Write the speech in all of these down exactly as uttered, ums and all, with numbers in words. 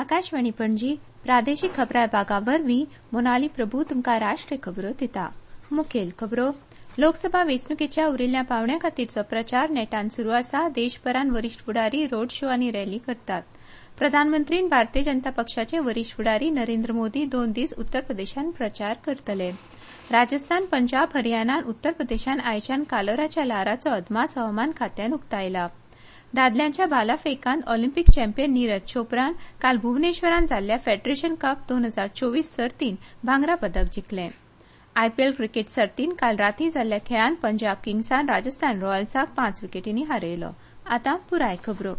आकाशवाणी पणजी प्रादेशीक खबरां विभागावरवीं मोनाली प्रभू तुमकां राष्ट्रीय खबरो दिता। मुखेल खबरो लोकसभा वेंचणुकेच्या उरिल्ल्या पावंड्या खातीरचो प्रचार नेटान सुरू आसा। देशभरांत वरिष्ठ फुडारी रोड शो आनी रॅली करतात। प्रधानमंत्री भारतीय जनता पक्षाचे वरिष्ठ फुडारी नरेंद्र मोदी दोन दीस उत्तर प्रदेशांत प्रचार करतले। राजस्थान, पंजाब, हरियाणा आनी उत्तर प्रदेशांत आयच्यान कालोराच्या ल्हाराचो अदमास हवामान खात्यान उक्तायला। दादल्यांच्या भालाफेकांत ऑलिंपिक चॅम्पियन नीरज चोप्रान काल भुवनेश्वरांत जाल्ल्या फेडरेशन कप दोन हजार चोवीस सर्तींत भांगरा पदक जिखलें। आयपीएल क्रिकेट सर्तींत काल रातीं जाल्ल्या खेळांत पंजाब किंग्सान राजस्थान रॉयल्साक पांच विकेटींनी हारयलो। आतां पुराय खबरो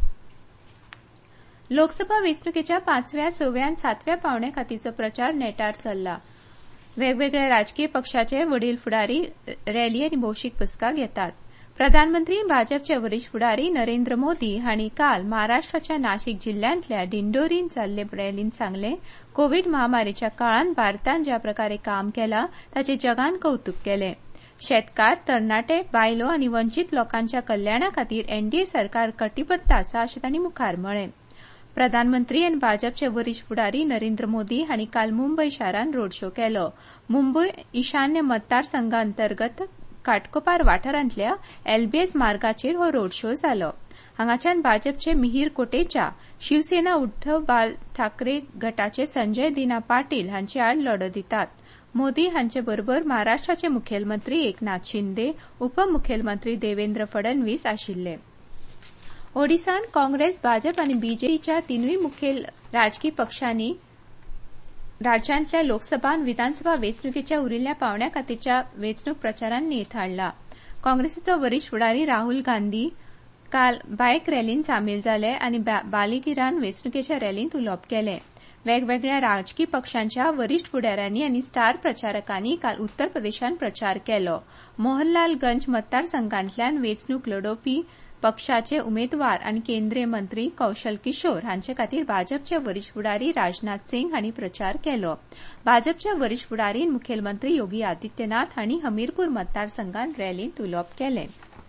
लोकसभा वेंचणुकेच्या पांचव्या, सव्या आनी सातव्या पावंड्या खातीरचो प्रचार नेटार चल्ला। वेगवेगळ्या राजकीय पक्षाचे वडील फुडारी रॅली आनी भौशीक बसका घेतात। प्रधानमंत्री भाजपचे वरिष्ठ फुडारी नरेंद्र मोदी हांणी काल महाराष्ट्राच्या नाशिक जिल्ल्यांतल्या दिंडोरींत जाल्ले रॅलींत सांगलें, कोव्हीड महामारीच्या काळांत भारतान ज्या प्रकारे काम केलां ताचें जगान कौतुक केलें। शेतकार, तरणाटे, बायलो आनी वंचीत लोकांच्या कल्याणा खातीर एनडीए सरकार कटिबद्ध आसा अशें तांणी मुखार म्हळें। प्रधानमंत्री आनी भाजपचे वरिष्ठ फुडारी नरेंद्र मोदी हांणी काल मुंबय शारांत रोड शो केलो। मुंबय ईशान्य मतदारसंघांतर्गत घाटकोपर वाठारांतल्या एलबीएस मार्गाचेर हो रोड शो जालो। हांगाच्यान भाजपचे मिहीर कोटेचा, शिवसेना उद्धव बाल ठाकरे गटाचे संजय दिना पाटील हांचे आड लढत दितात। मोदी हांचे बरोबर महाराष्ट्राचे मुखेलमंत्री एकनाथ शिंदे, उपमुखेलमंत्री देवेंद्र फडणवीस आशिल्ले। ओडिसांत काँग्रेस, भाजप आनी बीजेपीच्या तिनूय मुखेल राजकीय पक्षांनी राज्यांतल्या लोकसभा आनी विधानसभा वेंचणुकेच्या उरिल्ल्या पावंड्या खातीरच्या वेंचणूक प्रचारांत नेट हाडला। काँग्रेसीचो वरिष्ठ फुडारी राहुल गांधी काल बायक रॅलींत सामील जाले आनी बालिगिरान वेंचणुकेच्या रॅलींत उलोवप केलें। वेगवेगळ्या राजकीय पक्षांच्या वरिष्ठ फुडाऱ्यांनी आनी स्टार प्रचारकांनी काल उत्तर प्रदेशांत प्रचार केलो। मोहनलालगंज मतदारसंघांतल्यान वेंचणूक लढोवपी पक्षाचे उमेदवार आनी केंद्रीय मंत्री कौशल किशोर हांचे खातीर भाजपचे वरिष्ठ फुडारी राजनाथ सिंग हांणी प्रचार केलो। भाजपच्या वरिष्ठ फुडारी आनी मुखेलमंत्री योगी आदित्यनाथ हांणी हमीरपूर मतदारसंघांत रॅलींत उलोवप केलें।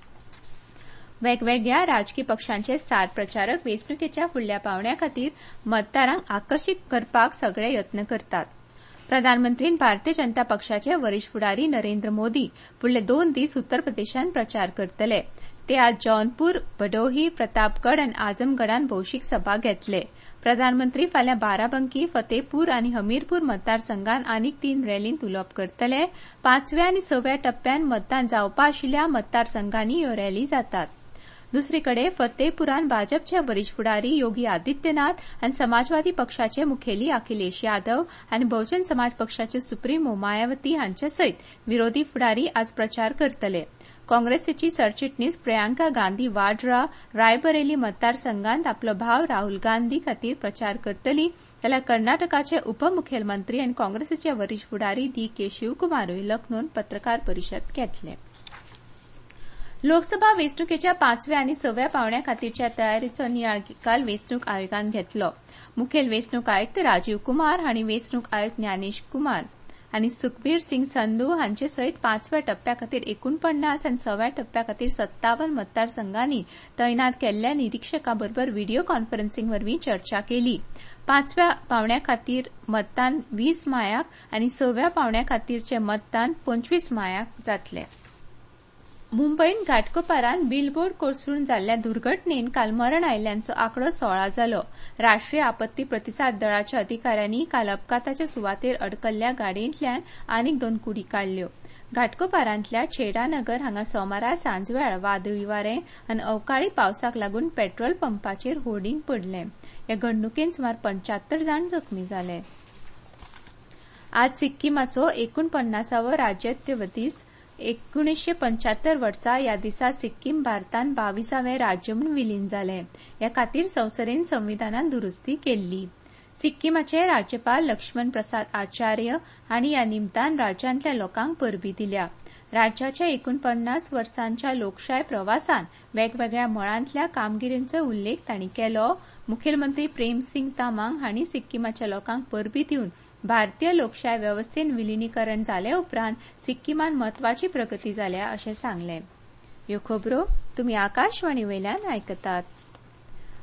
वेगवेगळ्या राजकीय पक्षांचे स्टार प्रचारक वेंचणुकेच्या फुडल्या पावंड्या खातीर मतदारांक आकर्षीत करपाक सगळे यत्न करतात। प्रधानमंत्री भारतीय जनता पक्षाचे वरिष्ठ फुडारी नरेंद्र मोदी फुडले दोन दीस उत्तर प्रदेशांत प्रचार करतले। ते आज जौनपूर, भदोही, प्रतापगड आनी आजमगडांत भौशीक सभा घेतले। प्रधानमंत्री फाल्यां बाराबंकी, फतेहपूर आनी हमीरपूर मतदारसंघांत आनीक तीन रॅलींत उलोवप करतले। पांचव्या आनी सव्या टप्प्यान मतदान जावपा आशिल्ल्या मतदारसंघांनी ह्यो रॅली जातात। दुसरीकडे फतेहपुरांत भाजपचे वरिष्ठ फुडारी योगी आदित्यनाथ आनी समाजवादी पक्षाचे मुखेली अखिलेश यादव आनी बहुजन समाज पक्षाचे सुप्रीमो मायावती हांचे सयत विरोधी फुडारी आज प्रचार करतले। काँग्रेसीची सरचिटणीस प्रियांका गांधी वाड्रा रायबरेली मतदारसंघांत आपलो भाव राहुल गांधी खातीर प्रचार करतली, जाल्यार कर्नाटकाचे उपमुखेलमंत्री आनी काँग्रेसीचे वरिष्ठ फुडारी डी के शिवकुमारूय लखनौत पत्रकार परिशद घेतले। लोकसभा वेंचणुकेच्या पांचव्या आनी सव्या पावंड्या खातीरच्या तयारीचो नियाळ काल वेंचणूक आयोगान घेतलो। मुखेल वेंचणूक आयुक्त राजीव कुमार हांणी वेंचणूक आयुक्त ज्ञानेश कुमार आनी सुखबीर सिंग संधू हांचे सयत पांचव्या टप्प्या खातीर एकुणपन्नास आनी सव्या टप्प्या खातीर सत्तावन मतदारसंघांनी तैनात केल्ल्या निरीक्षकां बरोबर व्हिडिओ कॉन्फरन्सिंग वरवीं चर्चा केली। पांचव्या पावंड्या खातीर मतदान वीस मायाक आनी सव्या पावंड्या खातीरचे मतदान पंचवीस मायाक जातले। मुंबयत घाटकोपरांत बिलबोर्ड कोसळून जाल्ल्या दुर्घटणेन काल मरण आयिल्ल्यांचो आंकडो सोळा जालो। राष्ट्रीय आपत्ती प्रतिसाद दळाच्या अधिकाऱ्यांनी काल अपघाताचे सुवातेर अडकल्ल्या गाडयेंतल्यान आनीक दोन कुडी काडल्यो। घाटकोपरांतल्या छेडानगर हांगा सोमारा सांजवेळ वादळी वारें आनी अवकाळी पावसाक लागून पेट्रोल पंपाचेर होर्डिंग पडलें। ह्या घडणुकेंत सुमार पंच्यात्तर जाण जखमी जाले। आज सिक्कीमाचो एकुणपन्नासावो राज्यत्व दीस। एकुणीसशे पंच्यात्तर वर्सा ह्या दिसा सिक्कीम भारतांत बावीसावें राज्य म्हूण विलीन जालें। ह्या खातीर संसदेन संविधानांत दुरुस्ती केल्ली। सिक्कीमाचे राज्यपाल लक्ष्मण प्रसाद आचार्य हांणी ह्या निमतान राज्यांतल्या लोकांक परबीं दिल्या। राज्याच्या एकुणपन्नास वर्सांच्या लोकशाय प्रवासान वेगवेगळ्या मळांतल्या कामगिरींचो उल्लेख तांणी केलो। मुखेलमंत्री प्रेम सिंग तामांग हांणी सिक्कीमाच्या लोकांक परबीं दिवन भारतीय लोकशाय वेवस्थेन विलीनीकरण जाले उपरांत सिक्कीमान म्हत्वाची प्रगती जाल्या अशें सांगलें। ह्यो खबरो तुमी आकाशवाणी वयल्यान आयकतात।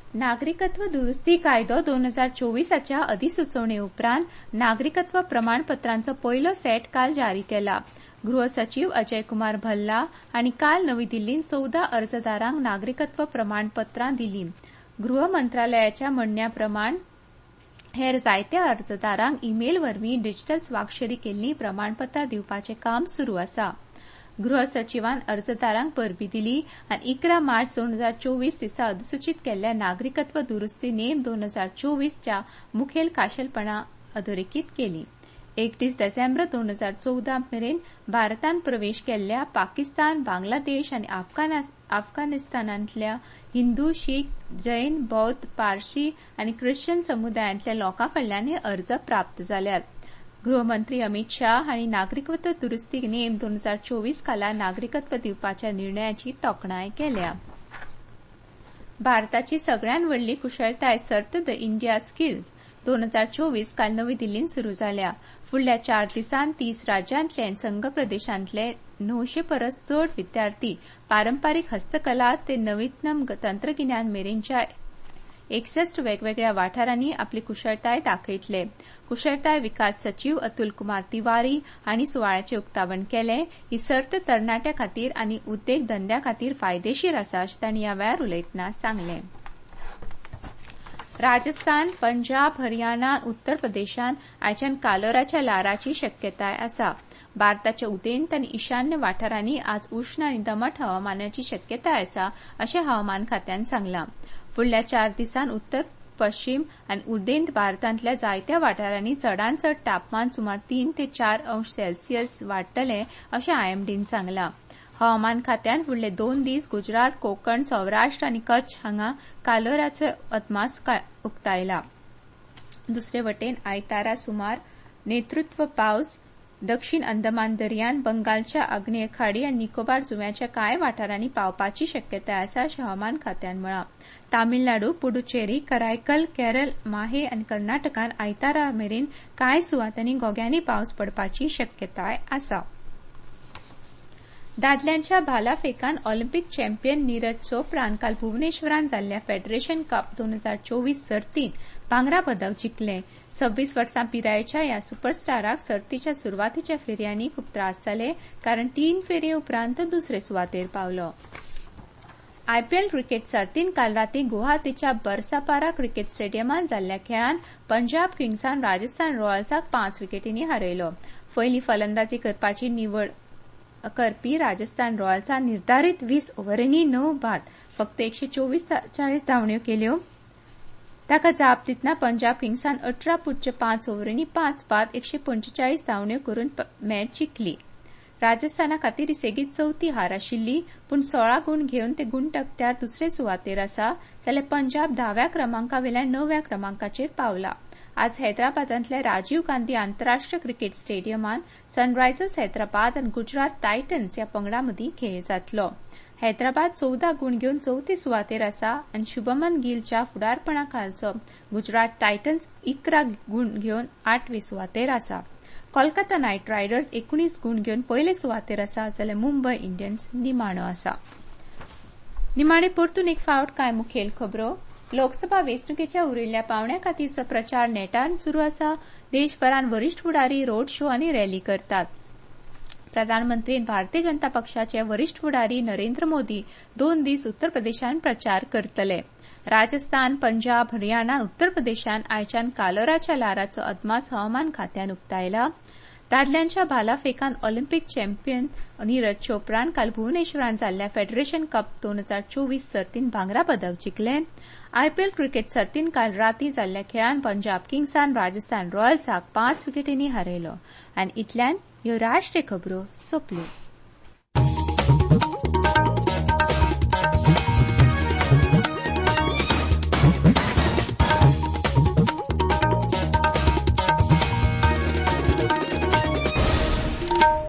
नागरिकत्व दुरुस्ती कायदो दोन हजार चोवीसाच्या अधिसुचोवणे उपरांत नागरिकत्व प्रमाणपत्रांचो पयलो सेट काल जारी केला. गृह सचिव अजय कुमार भल्ला हांणी काल नवी दिल्लींत चौदा अर्जदारांक नागरिकत्व प्रमाणपत्रां दिलीं. गृह मंत्रालयाच्या म्हणण्याप्रमाण हेर जायत्या अर्जदारांक ईमेल वरवीं डिजिटल स्वाक्षरी केल्लीं प्रमाणपत्रां दिवपाचें काम सुरू आसा. गृह सचिवान अर्जदारांक परबीं दिली आनी इकरा मार्च दोन हजार चोवीस दिसा अधिसूचित केल्ल्या नागरिकत्व दुरुस्ती नेम दोन हजार चोवीस च्या मुखेल खाशेलपणां अधोरेखीत केली. एकतीस डिसेंबर दोन हजार चौदा मेरेन भारतांत प्रवेश केल्ल्या पाकिस्तान, बांगलादेश आनी अफगाणिस्तानांतल्या हिंदू, शीख, जैन, बौद्ध, पारशी आनी ख्रिश्चन समुदायांतल्या लोकांकडल्यान हे अर्ज प्राप्त जाल्यात. गृहमंत्री अमित शाह हांणी नागरिकत्व दुरुस्ती नेम दोन हजार चोवीस खाला नागरिकत्व दिवपाच्या निर्णयाची तोखणाय केल्या. भारताची सगळ्यांत व्हडली कुशळटाय सर्त द इंडिया स्किल्स दोन हजार चोवीस काल नवी दिल्लींत सुरू जाल्या. फुडल्या चार दिसांत तीस राज्यांतले आनी संघ प्रदेशांतले णवशे परस चड विद्यार्थी पारंपारीक हस्तकला ते नवीनतम तंत्रगिन्यान मेरेनच्या एकसष्ट वेगवेगळ्या वाठारांनी आपली कुशळटाय दाखयतले. कुशळटाय विकास सचिव अतुल कुमार तिवारी हांणी सुवाळ्याचें उक्तावण केलें. ही सर्त तरणाट्यां खातीर आनी उद्देग धंद्या खातीर फायदेशीर आसा अशें तांणी ह्या वेळार उलयतना सांगलें. राजस्थान, पंजाब, हरियाणा, उत्तर प्रदेशांत आयच्यान कालोराच्या ल्हाराची शक्यताय आसा. भारताच्या उदेंत आनी ईशान्य वाठारांनी आज उश्ण आनी दमट हवामानाची शक्यताय आसा अशें हवामान खात्यान सांगलां. फुडल्या चार दिसांत उत्तर, पश्चिम आनी उदेंत भारतांतल्या जायत्या वाठारांनी चडांत चड तापमान सुमार तीन ते चार अंश सेल्सियस वाडटलें अशें आयएमडीन सांगलां. हवामान खात्यान फुडले दोन दीस गुजरात, कोकण, सौराष्ट्र आनी कच्छ हांगा कालोराचो अदमास उक्तायला. दुसरे वटेन आयतारा सुमार नेतृत्व पावस दक्षिण अंदमान दर्यान, बंगालच्या आग्नेय खाडी आनी निकोबार जुंव्याच्या कांय वाठारांनी पावपाची शक्यताय आसा अशें हवामान खात्यान म्हळां. तामिळनाडू, पुडुचेरी, करायकल, केरळ, माहे आनी कर्नाटकांत आयतारा मेरेन कांय सुवातांनी गोग्यांनी पावस पडपाची शक्यताय आसा. दादल्यांच्या भाला फेकान ऑलिंपिक चॅम्पियन नीरज चोप्रान काल भुवनेश्वरांत जाल्ल्या फेडरेशन कप दोन हजार चोवीस सर्तींत भांगरा पदक जिखलें. सव्वीस वर्सां पिरायेच्या ह्या सुपरस्टाराक सर्तीच्या सुरवातीच्या फेरयांनी खूब त्रास जाले कारण तीन फेरये उपरांत तो दुसरे सुवातेर पावलो. आयपीएल क्रिकेट सर्तींत काल रातीं गुवाहाटीच्या बरसापारा क्रिकेट स्टेडियमांत जाल्ल्या खेळांत पंजाब किंग्सान राजस्थान रॉयल्साक पांच विकेटींनी हारयलो. पयली फलंदाजी करपाची निवड करपी राजस्थान रॉयल्सान निर्धारीत वीस ओव्हरांनी णव बाद फक्त एकशे चोवीस धांवड्यो केल्यो. ताका जाप दितना पंजाब किंग्सान अठरा पुज्य पांच ओव्हरांनी पांच बाद एकशे पंचेचाळीस धांवड्यो करून मॅच जिखली. राजस्थाना खातीर ही सेगीत चवथी हार आशिल्ली पूण सोळा गूण घेवन ते गूण तक्त्यार दुसरे सुवातेर आसा जाल्यार पंजाब धाव्या क्रमांकावेल्यान णव्या क्रमांकाचेर पावला. आज हैदराबादांतल्या राजीव गांधी आंतरराष्ट्रीय क्रिकेट स्टेडियमांत सनरायझर्स हैदराबाद आनी गुजरात टायटन्स ह्या पंगडां मदीं खेळ जातलो. हैदराबाद चौदा गूण घेवन चवथी सुवातेर आसा आनी शुभमन गिलच्या फुडारपणा खालचो गुजरात टायटन्स इकरा गूण घेवन आठवे सुवातेर आसा. कोलकाता नायट रायडर्स एकुणीस गूण घेवन पयले सुवातेर आसा जाल्यार मुंबय इंडियन्स निमाणो आसा. निमाणे परतून एक फावट कांय मुखेल खबरो. लोकसभा वेंचणुकेच्या उरिल्ल्या पावंड्या खातीरचो प्रचार नेटान सुरू आसा. देशभरांत वरिष्ठ फुडारी रोड शो आनी रॅली करतात. प्रधानमंत्री भारतीय जनता पक्षाचे वरिष्ठ फुडारी नरेंद्र मोदी दोन दीस उत्तर प्रदेशांत प्रचार करतले. राजस्थान, पंजाब, हरियाणा, उत्तर प्रदेशांत आयच्यान कालोराच्या ल्हाराचो अदमास हवामान खात्यान उक्तायला. दादल्यांच्या भाला फेकान ऑलिंपिक चॅम्पियन नीरज चोप्रान काल भुवनेश्वरांत जाल्ल्या फेडरेशन कप दोन हजार चोवीस सर्तींत भांगरा पदक जिखलें. आयपीएल क्रिकेट सर्तींत काल रातीं जाल्ल्या खेळांत पंजाब किंग्सान राजस्थान रॉयल्साक पांच विकेटींनी हारयलो. आनी इतल्यान ह्यो राष्ट्रीय खबरो सोंपल्यो.